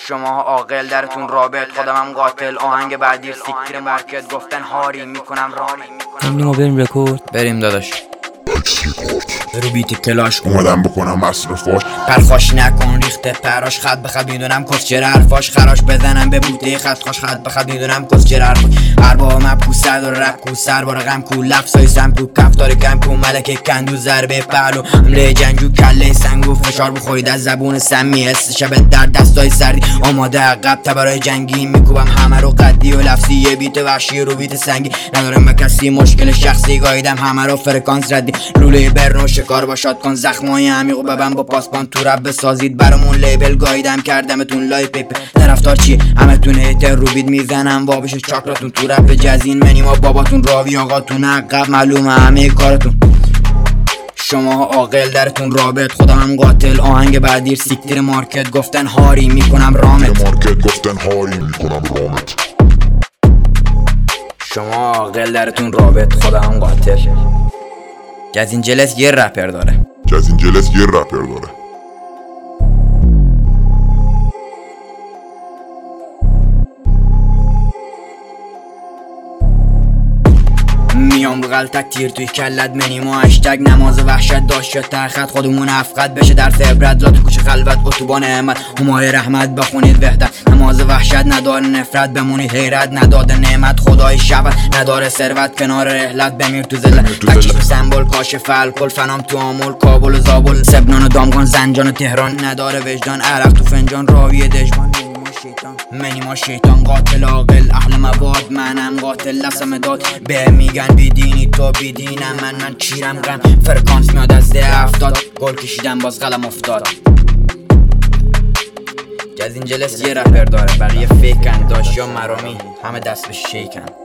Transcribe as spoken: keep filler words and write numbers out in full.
شما عاقل درتون رابط، خودمم قاتل. آهنگ بعدی سیکتیر مارکت، گفتن هاری میکنم رانی. بریم ما بریم رکورد. بریم داداش. رو بیت کلاش اومدم بکنم مصرفاش، پرخاش نکن ریخته پراش. خط به خط میدونم کس چرا حرفاش، خراش بزنم به بوته خط خوش. خط به خط میدونم کس چرا حرفاش. اربا مبکو سر و رب کو سر بار غم کو لفظای سم کو کفتار کم کو ملک کندو ضربه پهلو حمله جنگو کله سنگو فشار بخورید از زبون سمی حس شب در دستای سردی آماده عقب تبرای جنگی میکوبم همه رو قدی و لفظی یه بیت وحشی رو بیت سنگی ندارم به کسی مشکل شخصی گاییدم همه رو فرکانس ردی لوله برنو شکار باشاد کن زخمای عمیق و ببن با پاسپان تو رب بسازید برامون لیبل گاییدم کردمتون لای پیپ طرفدار چی همتون هیتر رو بیت میزنم وابش چاکراتون تو رب جزین منی ما باباتون راوی آقاتون عقب معلومه همه کارتون شما عاقل درتون رابط خودمم قاتل آهنگ بعدی سیکتیر مارکت گفتن هاری میکنم رامت مارکت گفتن هاری میکنم رامت شما عاقل درتون رابط خودمم قاتل جزین جلس یه رپر داره جزین جلس یه رپر داره میام غلطک تیر توی کلت منیم و هشتگ نماز وحشت داشت ترخط خودمون افقد بشه در عبرت لا تو کوچه خلوت اتوبان احمد همای رحمت بخونید وحدت نماز وحشت نداره نفرت بمونید حیرت نداده نعمت خدای شبت نداره ثروت کنار رحلت بمیر تو ذلت تکیف سمبل کاشف الکل فنام تو آمول کابل و زابل سبنان و دامگان زنجان و تهران نداره وجدان عرق تو فنجان راوی دژبان منی ما شیطان قاتل عاقل اهل مواد منم قاتل لسم داد به میگن بیدینی تو بیدینم من من چیرم غم فرکانس میاد از ده افتاد گل کشیدم باز قلم افتاد جزین جلس یه رپر داره بقیه فیکن داشت یا مرامی همه دست به شیکن